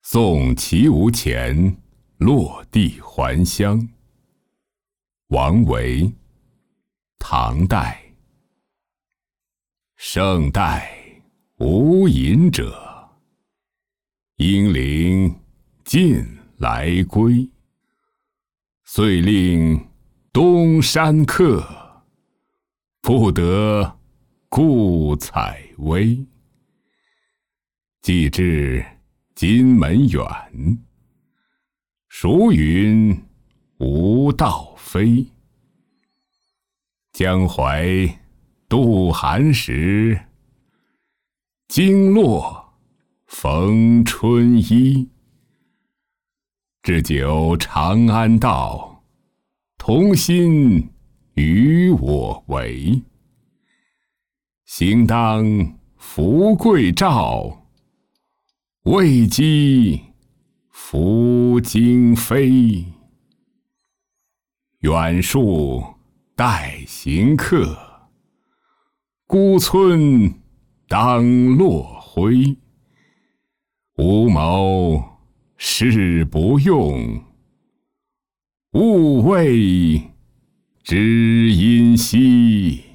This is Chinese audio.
送其无钱，落地还乡。王维，唐代。圣代无隐者，应灵尽来归。遂令东山客，不得故采薇。既至金门远，孰云无道飞？江淮渡寒食，经络逢春衣。置酒长安道，同心与我为。行当富贵照，未积福京飞。远戍待行客，孤村当落晖。无谋事不用，勿谓知音稀。